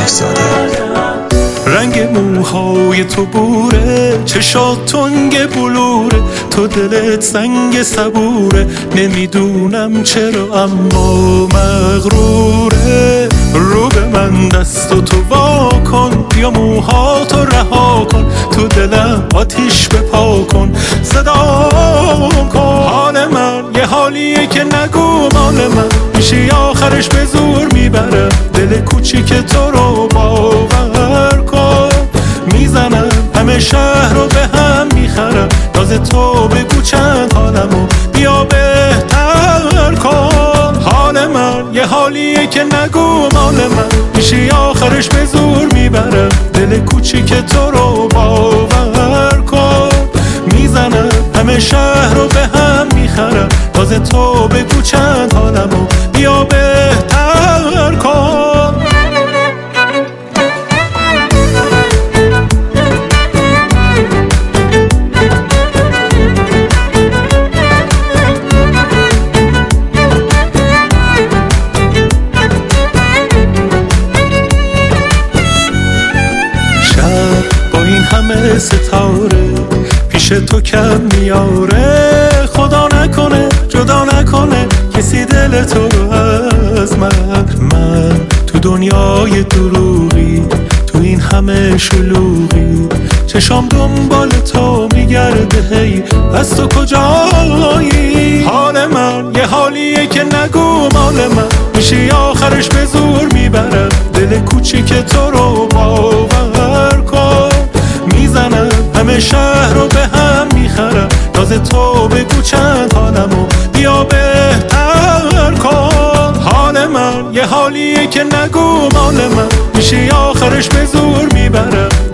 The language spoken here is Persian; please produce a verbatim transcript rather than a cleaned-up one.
زاده. رنگ موهای تو بوره، چشات تنگ بلوره، تو دلت سنگ صبوره، نمیدونم چرا اما مغروره. رو به من دست و تو وا کن، بیا موهاتو رها کن، تو دلم آتیش بپا کن، صدا کن. حال من یه حالیه که نگو مال من، میشه آخرش به زور میبرم دل کوچیک تو رو باور کن. میزنم همه شهر رو به هم میخرم، راز تو بگو چند حالمو بیا بهتر کن. حال من یه حالیه که نگو مال من، میشه آخرش به زور میبرم دل کوچیک تو رو باور کن. میزنم همه شهر رو به هم میخرم، راز تو بگو چند حالمو بیا بهتر کن. با این همه ستاره پیش تو کم میاره، خدا نکنه جدا نکنه کسی دل تو رو از من. من تو دنیای دروغی، تو این همه شلوغی، چشام دنبال تو میگرده، هی از تو کجایی؟ حال من یه حالیه که نگو مال من، میشه آخرش به زور میبرم دل کوچیک تو رو باور کن. میزنم همه شهر رو به هم میخرم، راز تو بگو چند حالمو بیا بهتر کن. حال من یه حالیه که نگو مال من، میشه آخرش به زور میبرم